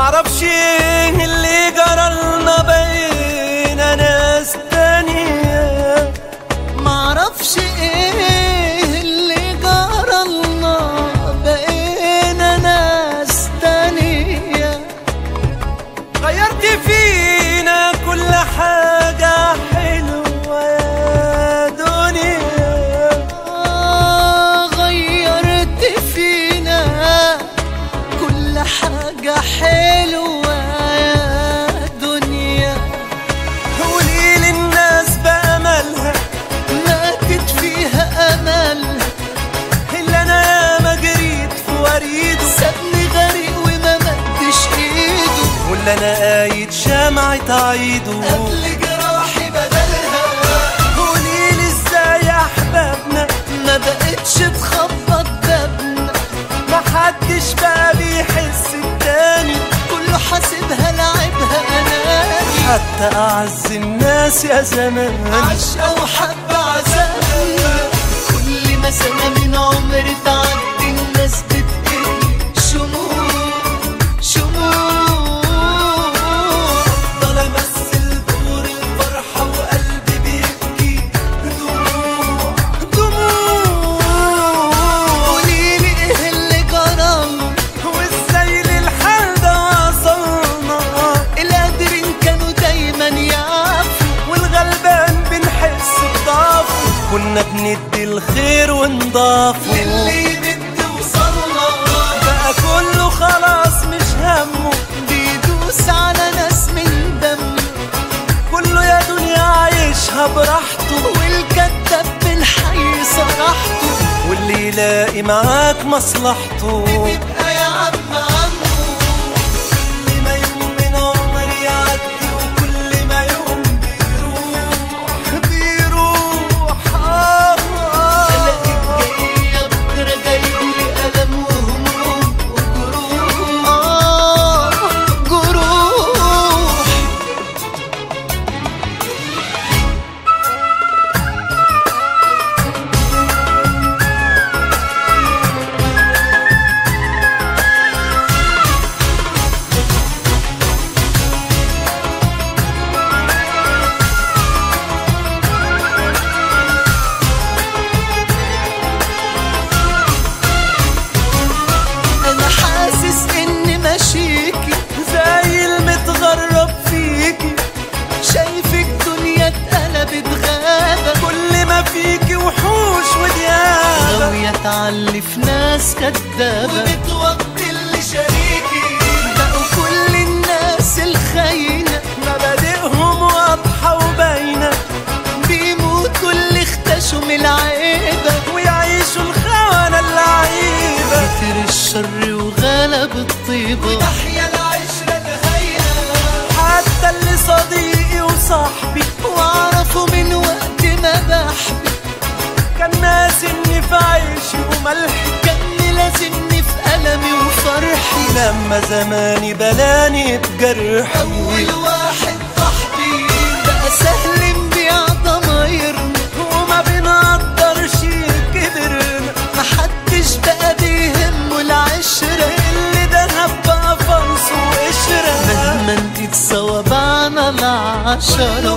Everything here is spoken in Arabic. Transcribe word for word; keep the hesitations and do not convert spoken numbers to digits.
معرفش ايه اللي جرالنا بقينا ناس تانية، معرفش ايه اللي جرالنا بقينا ناس تانية. غيرت فينا كل حاجة حلوة يا دنيا، آه غيرت فينا كل حاجة حلوة يا دنيا. قولي للناس بأملها ماتت فيها أملها، اللي أنا ياما جريت في وريده سابني غريق وما مدش إيده، واللي أنا قايد شمعة عيده قبل جراحي بدلها. قوليلي ازاي يا أحبابنا ما بقتش تخبط بابنا، محدش بقى بيحس التاني، كله حاسبها لعبها أناني. حتى أعز الناس يا زمان عشقة وحب عذابنا، كل ما سنة من عمر تعدي الناس بتقل شموع شموع. افضل امثل دور الفرحة وقلبي بيبكي دموع دموع. قوليلي ايه اللي جرالنا وازاي للحال ده وصلنا، القادرين كانوا دايما يعافوا، والغلبان بنحس بضعفه، كنا بندي الخير ونضافه. للي يمد وصلنا بقى كله خلاص مش همه، بيدوس على ناس من دم، كله يا دنيا عايشها براحته، والكذاب بالحي صراحته، واللي يلاقي معاك مصلحته. بيبقى يا عم عمو. كل ما يوم من عمري يعدي وكل ما يوم بيروح بيروح آه آه. الاقيك جاية بكرة جايبلي ألم وهموم وجروح، آه جروح. أنا حاسس إني ماشيكي زي المتغرب فيكي، شايفك دنيا اتقلبت غابة، كل ما فيكي وحوش وديابة، غاوية تعلف ناس كدابة، وبتوطي اللي شريكي. بقوا كل الناس الخاينة مبادئهم واضحة وباينة، بيموتوا اللي اختشوا من العيبة، ويعيشوا الخونة اللعيبة. كتر الشر وغلب الطيبة، وتحيا العشرة الهينة. حتى اللي صديقي وصاحبي واعرفه من وقت ما بحبي، كان ناسي اني في عيشي وملحي، كان لازمني في ألمي وفرحي. لما زماني بلاني بجرحي، أول واحد صاحبي بقى سهل نبيع ضمايرنا، وما بنقدرش كبرنا، محدش بقى بيهمه العشرة، اللي دهب بقى فانس وقشرة. مهما نقيت صوابعنا العشرة.